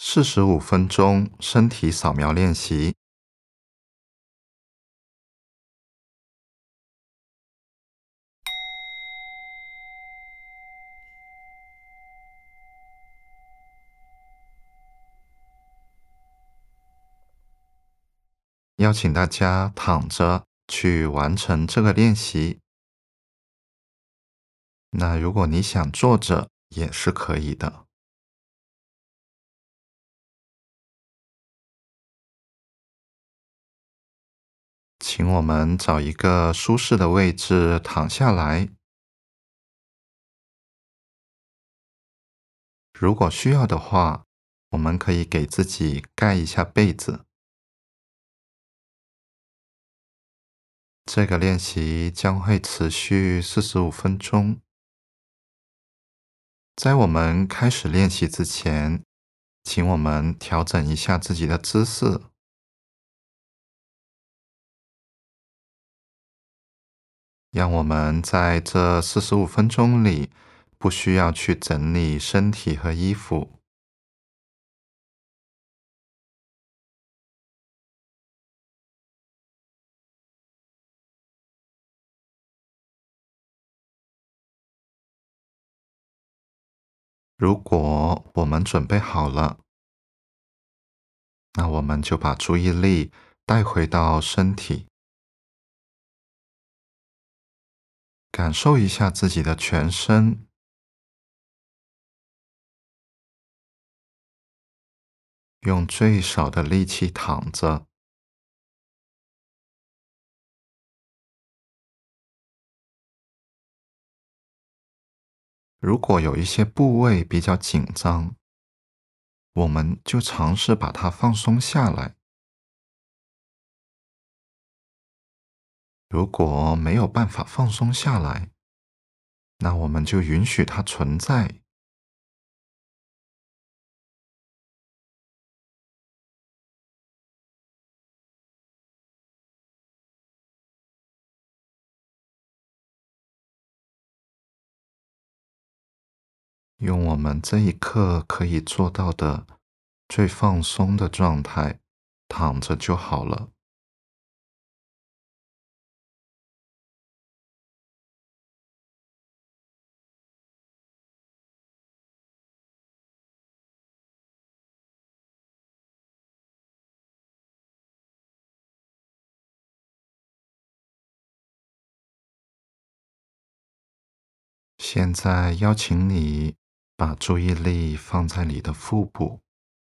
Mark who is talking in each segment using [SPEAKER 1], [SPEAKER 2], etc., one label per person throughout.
[SPEAKER 1] 45分钟身体扫描练习。邀请大家躺着去完成这个练习。那如果你想坐着也是可以的。请我们找一个舒适的位置躺下来。如果需要的话，我们可以给自己盖一下被子。这个练习将会持续45分钟。在我们开始练习之前，请我们调整一下自己的姿势。让我们在这45分钟里，不需要去整理身体和衣服。如果我们准备好了，那我们就把注意力带回到身体，感受一下自己的全身，用最少的力气躺着。如果有一些部位比较紧张，我们就尝试把它放松下来。如果没有办法放松下来，那我们就允许它存在。用我们这一刻可以做到的最放松的状态，躺着就好了。现在邀请你把注意力放在你的腹部，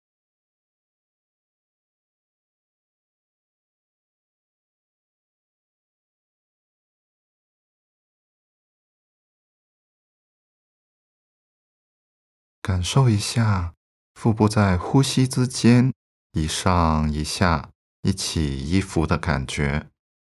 [SPEAKER 1] 感受一下腹部在呼吸之间一上一下、一起一伏的感觉。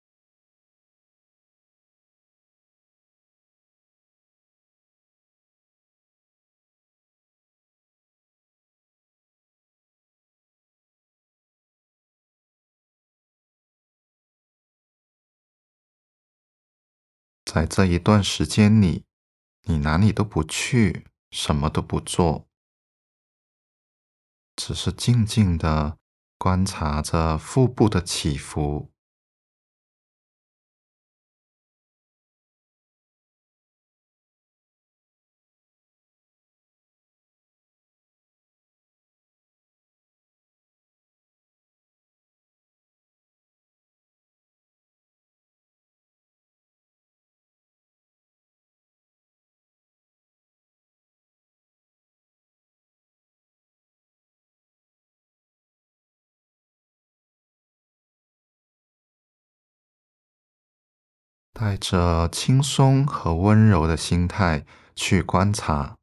[SPEAKER 1] 在这一段时间里，你哪里都不去，什么都不做，只是静静的观察着腹部的起伏。带着轻松和温柔的心态去观察。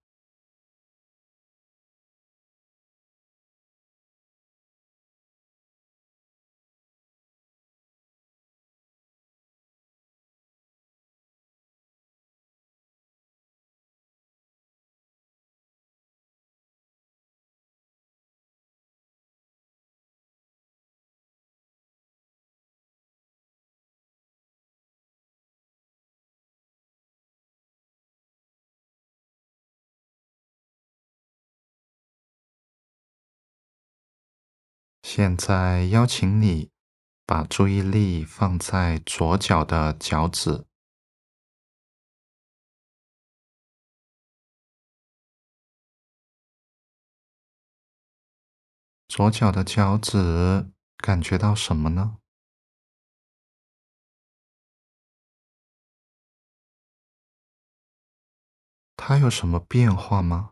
[SPEAKER 1] 现在邀请你把注意力放在左脚的脚趾，左脚的脚趾感觉到什么呢？它有什么变化吗？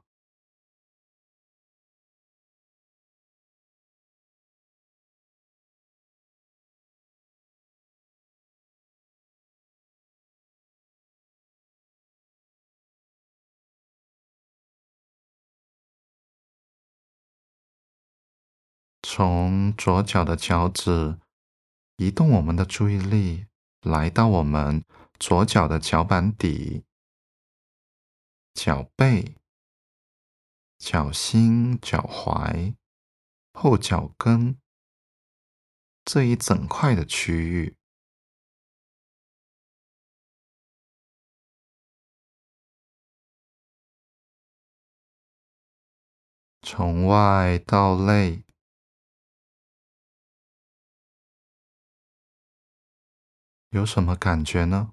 [SPEAKER 1] 从左脚的脚趾移动我们的注意力，来到我们左脚的脚板底、脚背、脚心、脚踝、后脚跟这一整块的区域，从外到内，有什么感觉呢？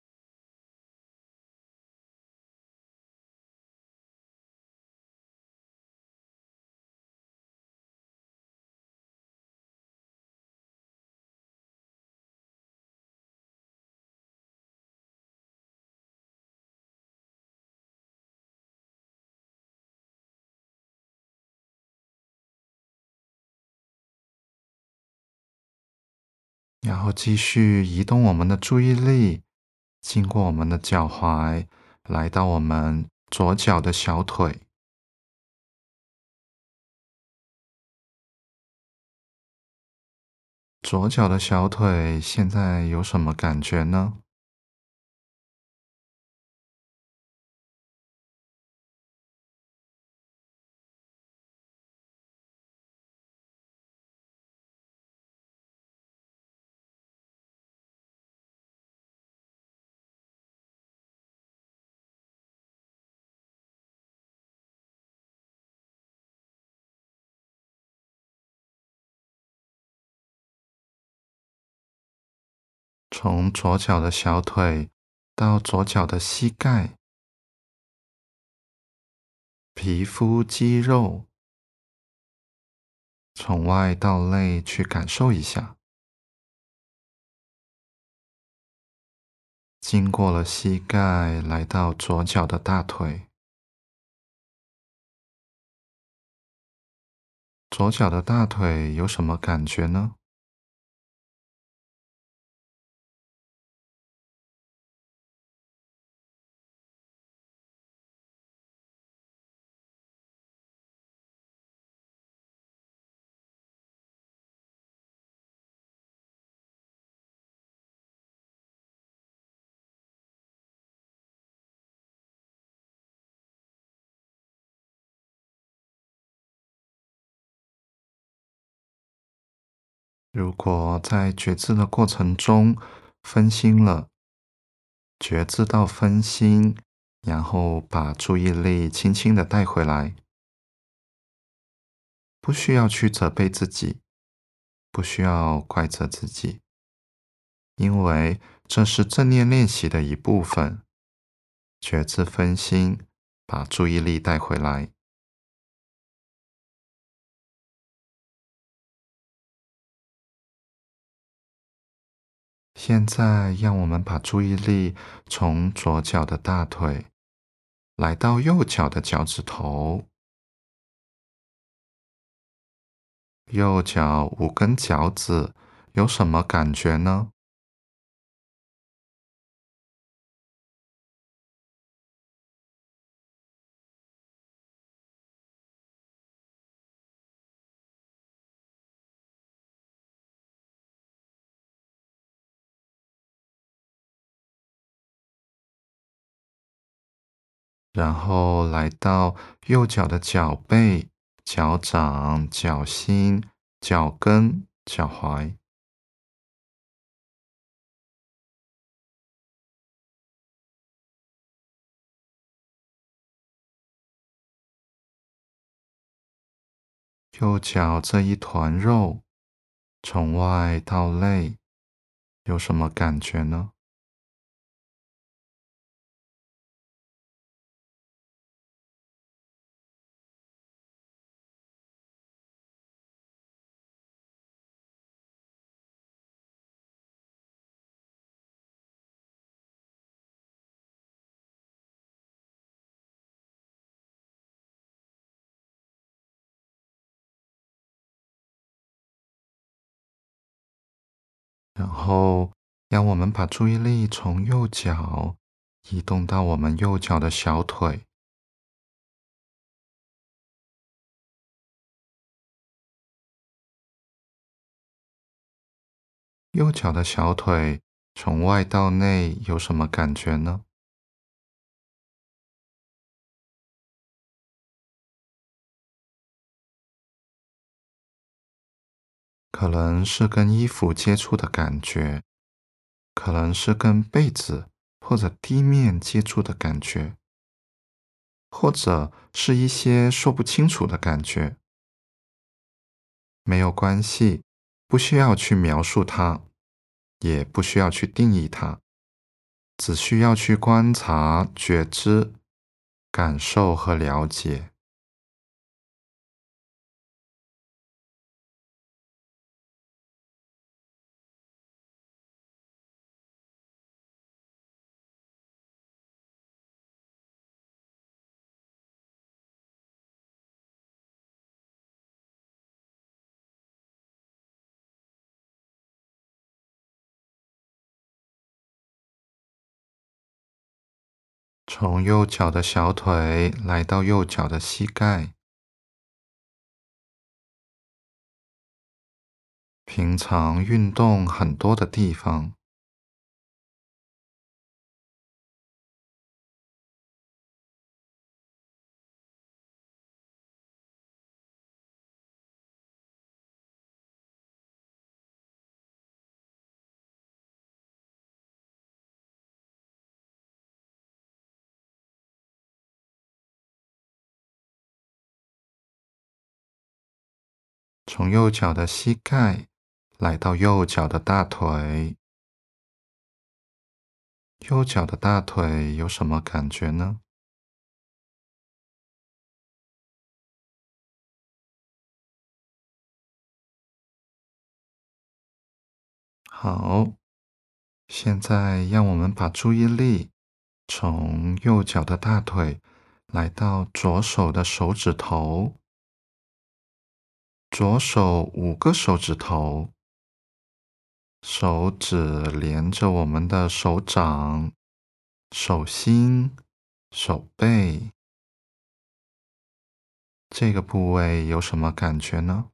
[SPEAKER 1] 然后继续移动我们的注意力，经过我们的脚踝，来到我们左脚的小腿。左脚的小腿现在有什么感觉呢？从左脚的小腿到左脚的膝盖，皮肤、肌肉，从外到内去感受一下。经过了膝盖，来到左脚的大腿。左脚的大腿有什么感觉呢？如果在觉知的过程中分心了，觉知到分心，然后把注意力轻轻的带回来，不需要去责备自己，不需要怪责自己，因为这是正念练习的一部分。觉知分心，把注意力带回来。现在，让我们把注意力从左脚的大腿来到右脚的脚趾头，右脚5根脚趾有什么感觉呢？然后来到右脚的脚背、脚掌、脚心、脚跟、脚踝， 右脚这一团肉，从外到内，有什么感觉呢？然后，让我们把注意力从右脚移动到我们右脚的小腿，右脚的小腿从外到内有什么感觉呢？可能是跟衣服接触的感觉，可能是跟被子或者地面接触的感觉，或者是一些说不清楚的感觉。没有关系，不需要去描述它，也不需要去定义它，只需要去观察、觉知、感受和了解。从右脚的小腿来到右脚的膝盖，平常运动很多的地方，从右脚的膝盖来到右脚的大腿，右脚的大腿有什么感觉呢？好，现在让我们把注意力从右脚的大腿来到左手的手指头，左手5个手指头，手指连着我们的手掌、手心、手背，这个部位有什么感觉呢？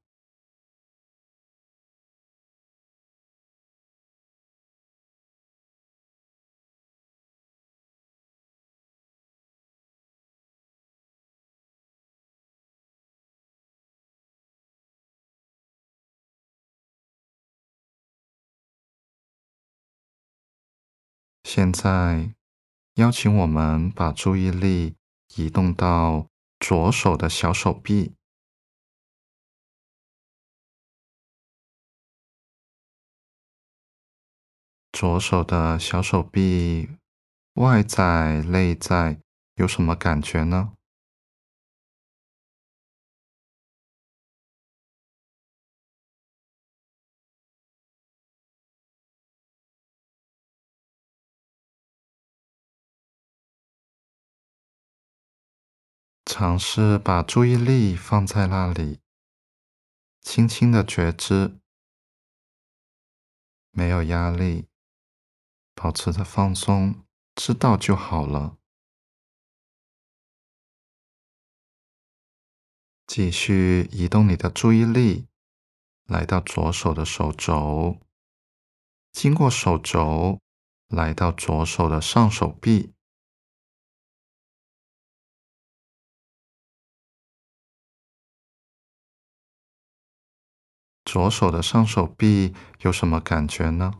[SPEAKER 1] 现在邀请我们把注意力移动到左手的小手臂，左手的小手臂外在、内在有什么感觉呢？尝试把注意力放在那里，轻轻的觉知，没有压力，保持着放松，知道就好了。继续移动你的注意力，来到左手的手肘，经过手肘，来到左手的上手臂，左手的上手臂有什么感觉呢？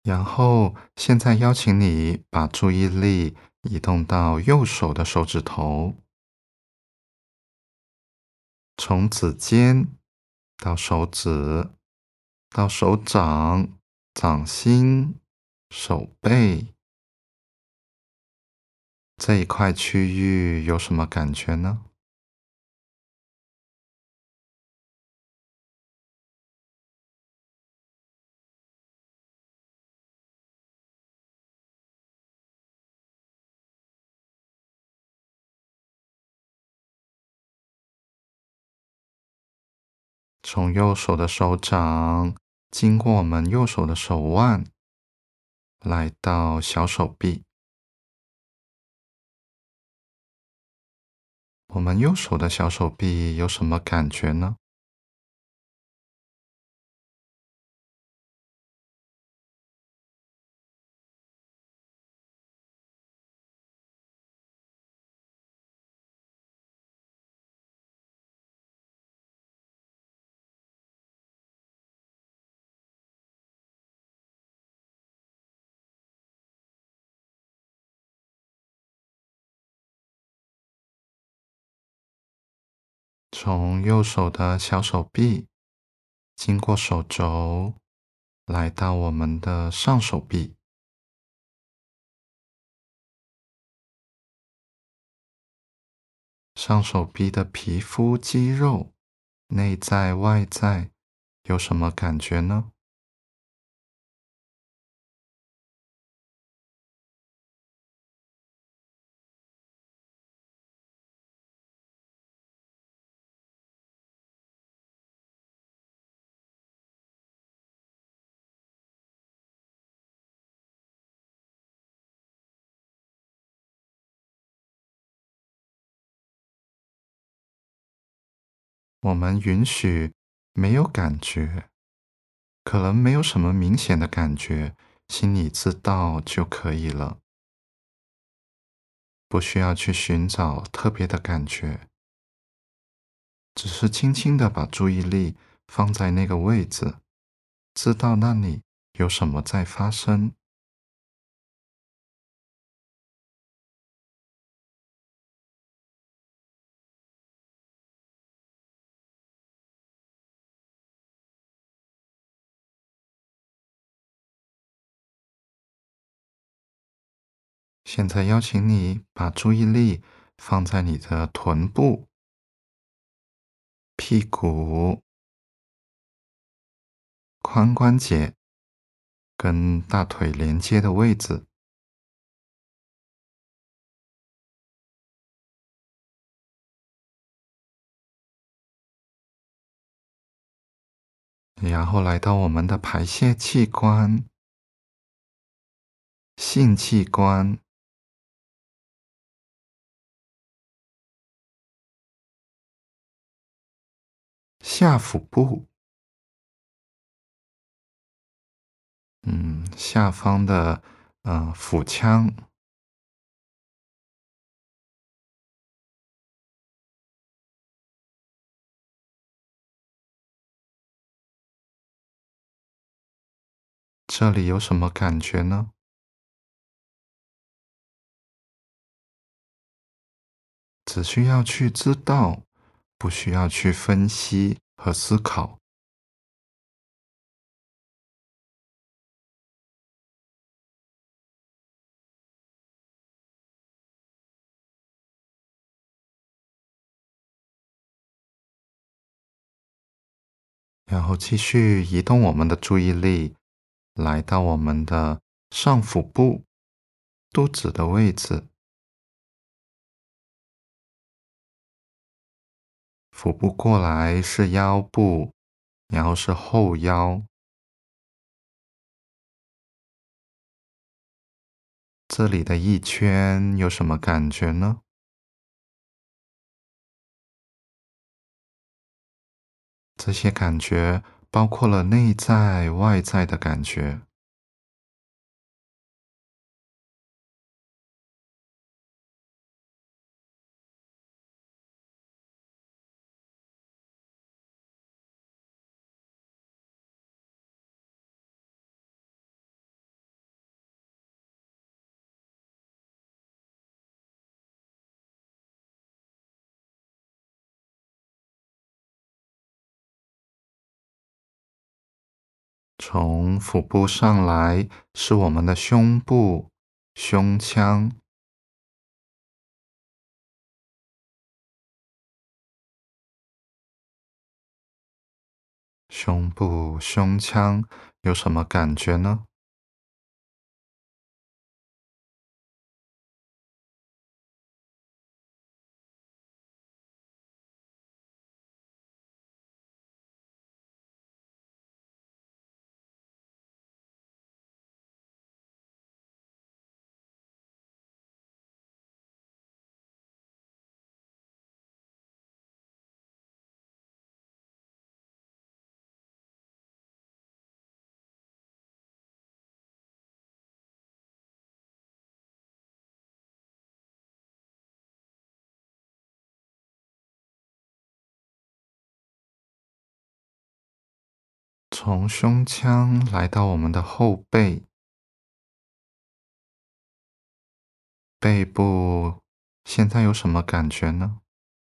[SPEAKER 1] 然后，现在邀请你把注意力移动到右手的手指头，从指尖到手指，到手掌、掌心、手背这一块区域有什么感觉呢？从右手的手掌经过我们右手的手腕，来到小手臂。我们右手的小手臂有什么感觉呢？从右手的小手臂经过手肘，来到我们的上手臂。上手臂的皮肤、肌肉，内在外在，有什么感觉呢？我们允许没有感觉，可能没有什么明显的感觉，心里知道就可以了，不需要去寻找特别的感觉，只是轻轻的把注意力放在那个位置，知道那里有什么在发生。现在邀请你把注意力放在你的臀部、屁股、髋关节跟大腿连接的位置，然后来到我们的排泄器官、性器官、下腹部，下方的腹腔，这里有什么感觉呢？只需要去知道，不需要去分析和思考。然后继续移动我们的注意力，来到我们的上腹部、肚子的位置，腹部过来是腰部，然后是后腰，这里的一圈有什么感觉呢？这些感觉包括了内在、外在的感觉。 从腹部上来是我们的胸部、胸腔。胸部、胸腔有什么感觉呢？从胸腔来到我们的后背，背部现在有什么感觉呢？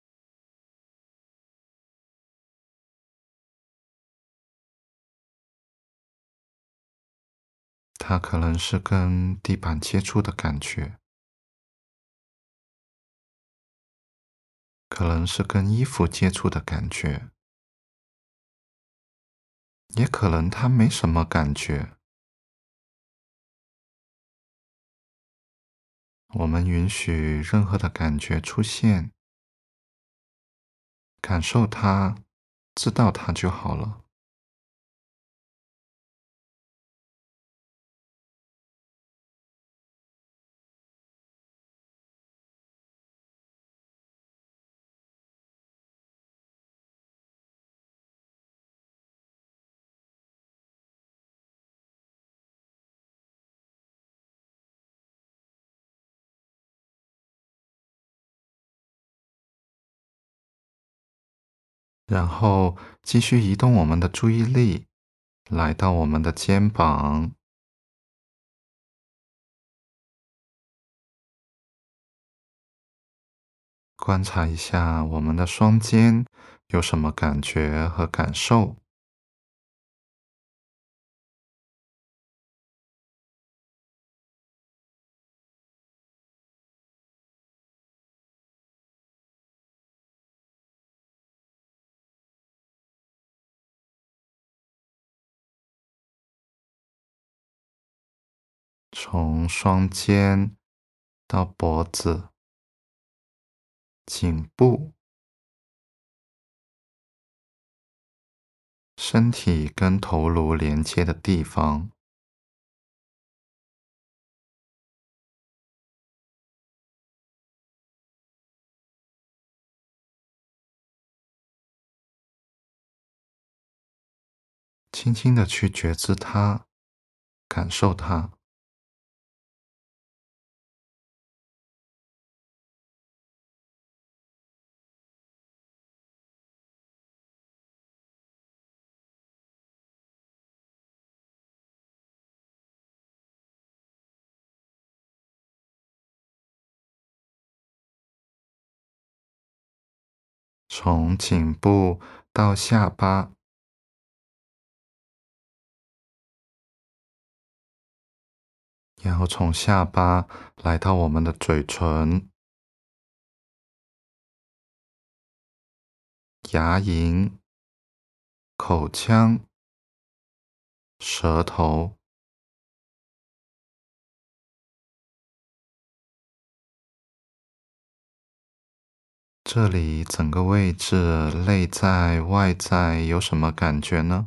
[SPEAKER 1] 它可能是跟地板接触的感觉，可能是跟衣服接触的感觉，也可能它没什么感觉。我们允许任何的感觉出现，感受它，知道它就好了。然后继续移动我们的注意力，来到我们的肩膀，观察一下我们的双肩有什么感觉和感受。从双肩到脖子、颈部，身体跟头颅连接的地方，轻轻的去觉知它，感受它。从颈部到下巴，然后从下巴来到我们的嘴唇、牙龈、口腔、舌头，这里整个位置内在外在有什么感觉呢？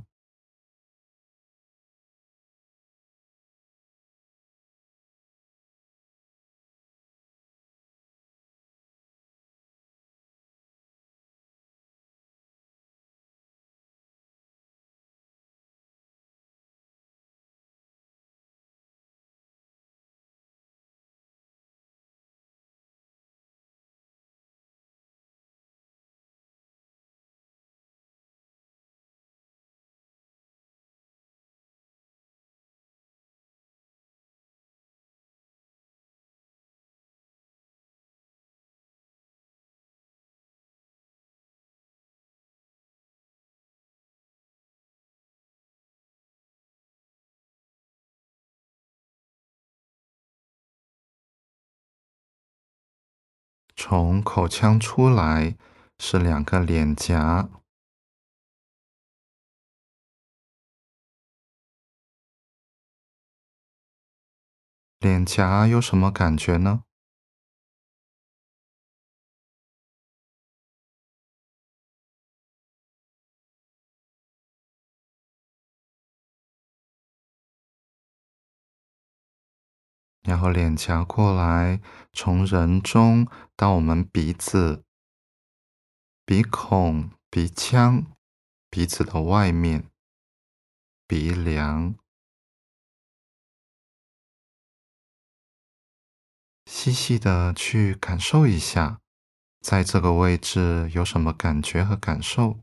[SPEAKER 1] 从口腔出来是两个脸颊，脸颊有什么感觉呢？然后脸颊过来，从人中到我们鼻子、鼻孔、鼻腔、鼻子的外面、鼻梁，细细的去感受一下，在这个位置有什么感觉和感受。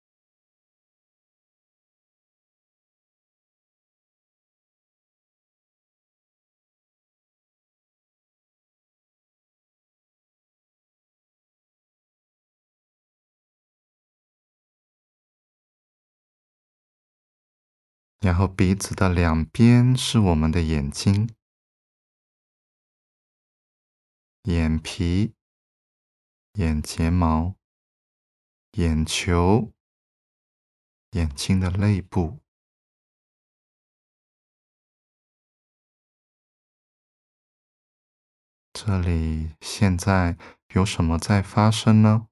[SPEAKER 1] 然后鼻子的两边是我们的眼睛、眼皮、眼睫毛、眼球、眼睛的内部。这里现在有什么在发生呢？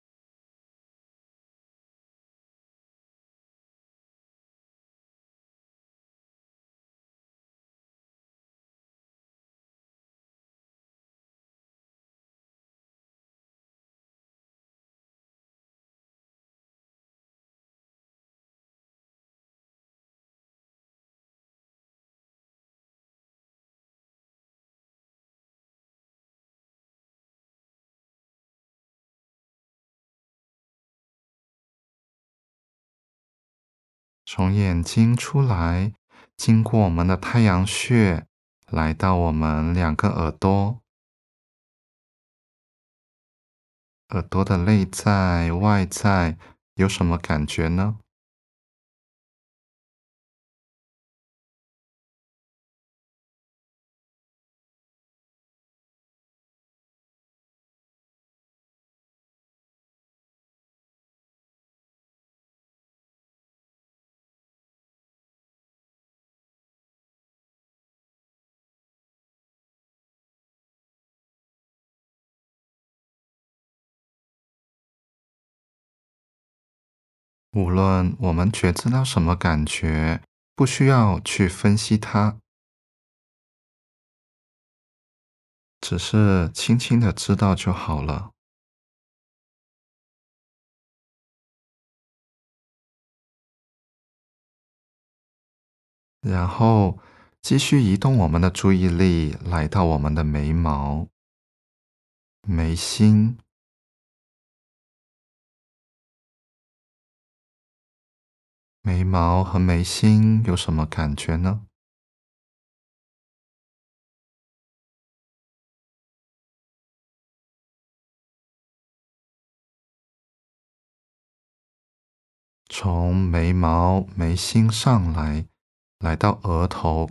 [SPEAKER 1] 从眼睛出来，经过我们的太阳穴，来到我们两个耳朵，耳朵的内在、外在有什么感觉呢？无论我们觉知到什么感觉，不需要去分析它，只是轻轻的知道就好了。然后继续移动我们的注意力，来到我们的眉毛、眉心。眉毛和眉心有什么感觉呢？从眉毛、眉心上来，来到额头，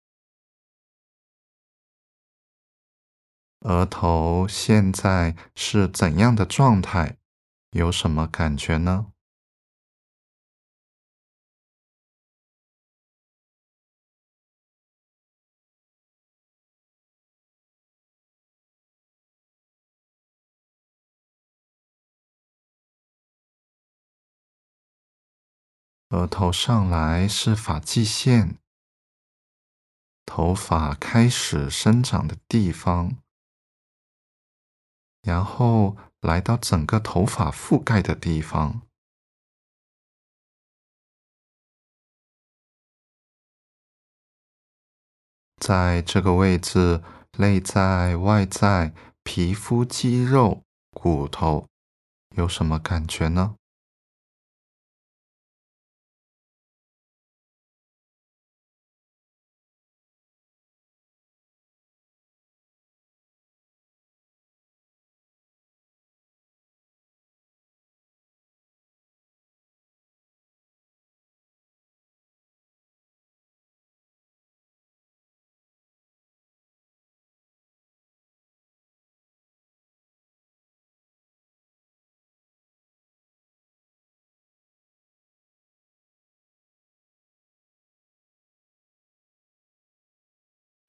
[SPEAKER 1] 额头现在是怎样的状态？有什么感觉呢？额头上来是发际线，头发开始生长的地方，然后来到整个头发覆盖的地方，在这个位置，内在、外在、皮肤、肌肉、骨头有什么感觉呢？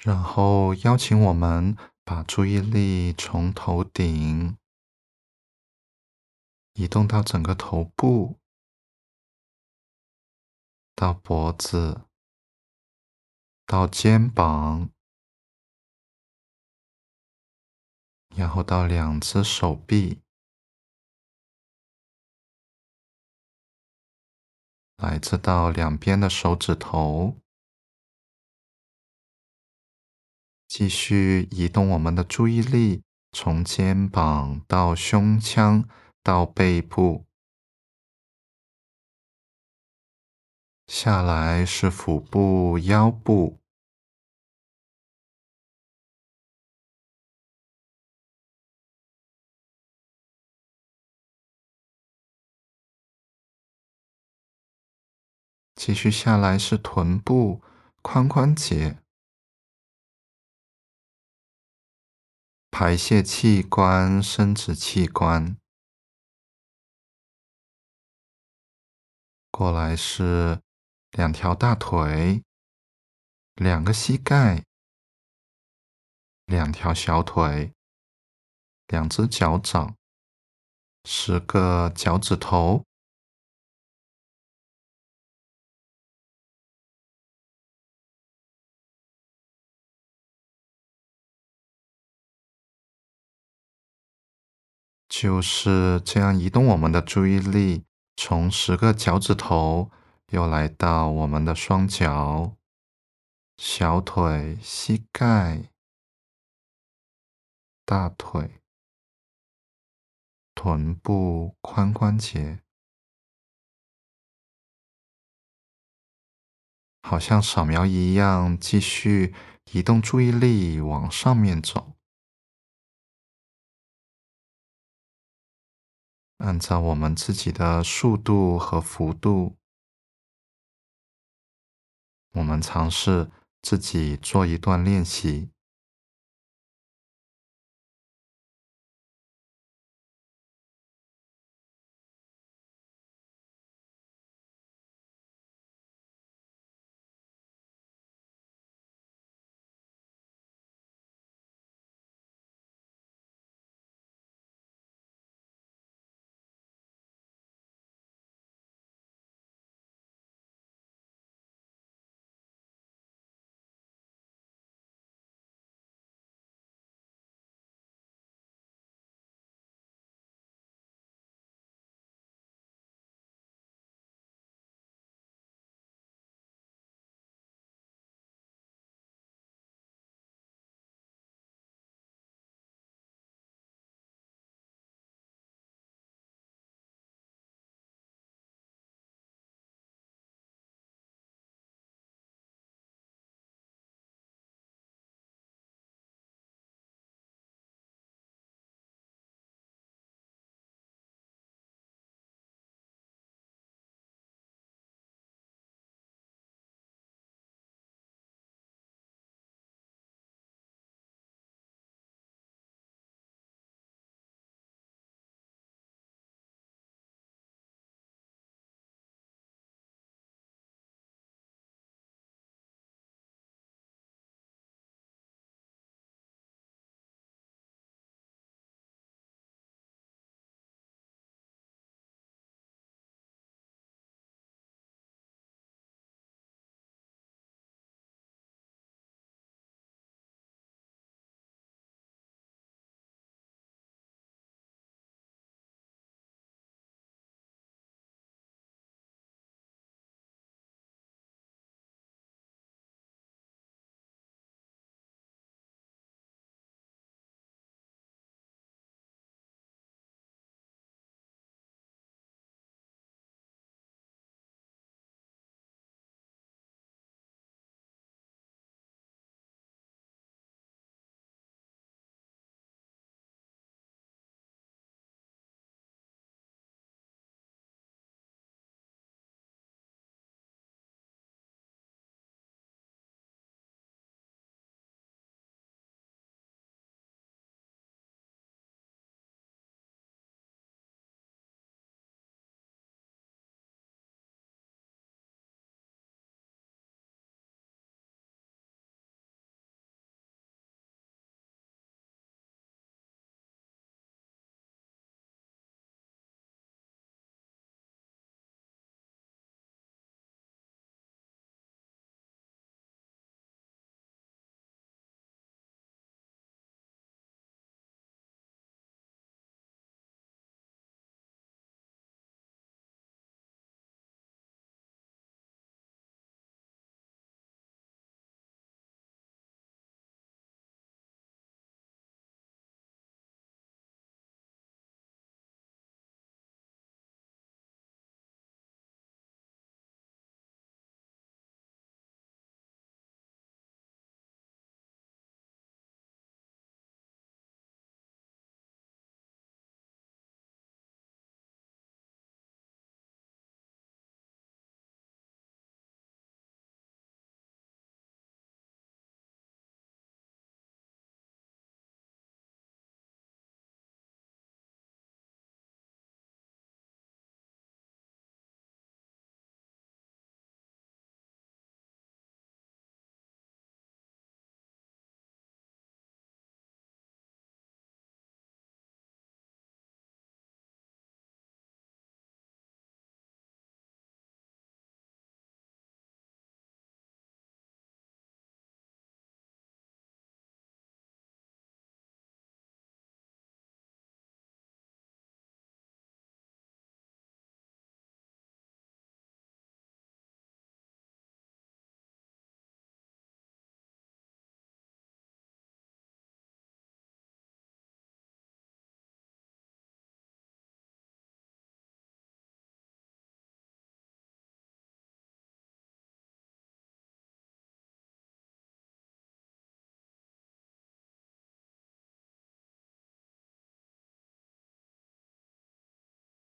[SPEAKER 1] 然后邀请我们把注意力从头顶移动到整个头部，到脖子，到肩膀，然后到两只手臂，乃至到两边的手指头，继续移动我们的注意力，从肩膀到胸腔，到背部，下来是腹部、腰部，继续下来是臀部、髋关节、排泄器官、生殖器官。过来是两条大腿、两个膝盖、两条小腿、两只脚掌、10个脚趾头，就是这样移动我们的注意力，从10个脚趾头又来到我们的双脚、小腿、膝盖、大腿、臀部、髋关节，好像扫描仪一样，继续移动注意力往上面走。按照我们自己的速度和幅度，我们尝试自己做一段练习。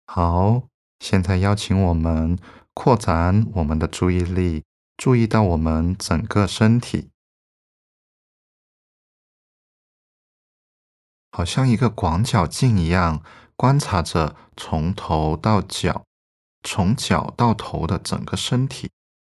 [SPEAKER 1] 好，现在邀请我们扩展我们的注意力，注意到我们整个身体，好像一个广角镜一样，观察着从头到脚，从脚到头的整个身体。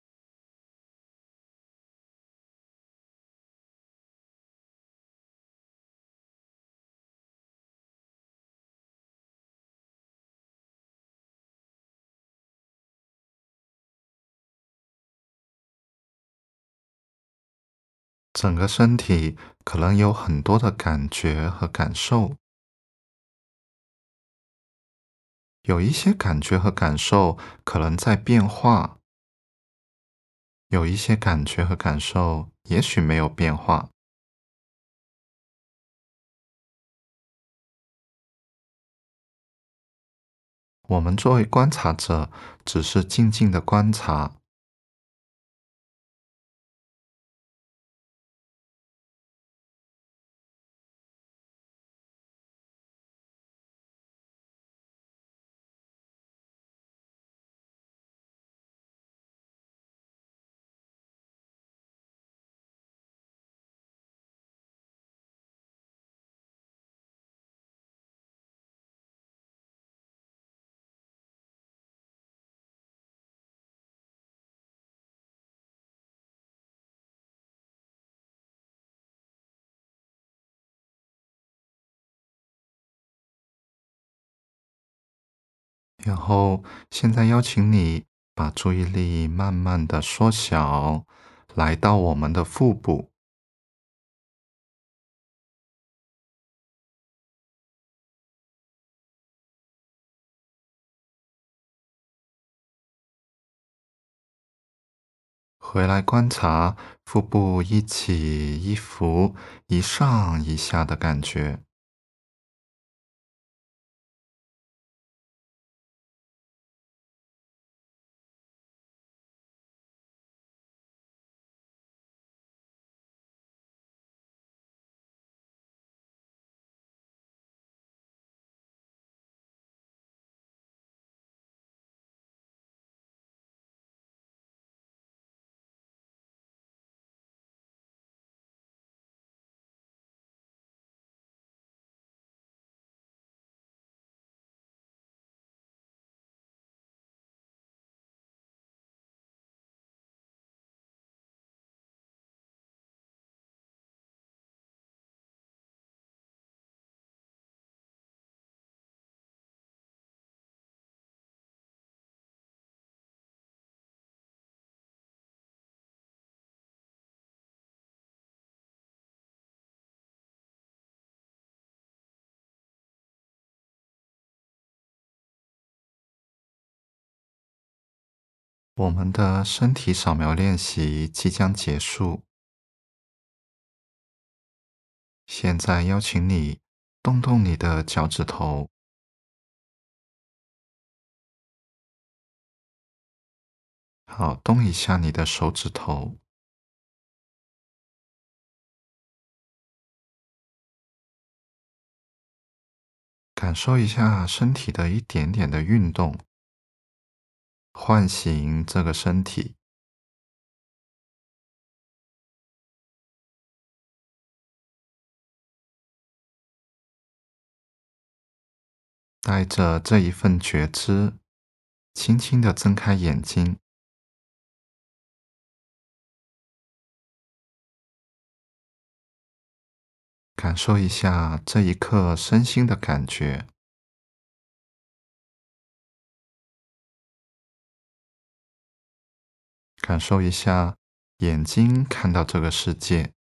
[SPEAKER 1] 整个身体可能有很多的感觉和感受，有一些感觉和感受可能在变化，有一些感觉和感受也许没有变化。我们作为观察者，只是静静的观察，然后现在邀请你把注意力慢慢的缩小，来到我们的腹部，回来观察腹部一起一伏、一上一下的感觉。我们的身体扫描练习即将结束，现在邀请你动动你的脚趾头，好，动一下你的手指头，感受一下身体的一点点的运动，唤醒这个身体，带着这一份觉知，轻轻地睁开眼睛，感受一下这一刻身心的感觉，感受一下眼睛看到这个世界，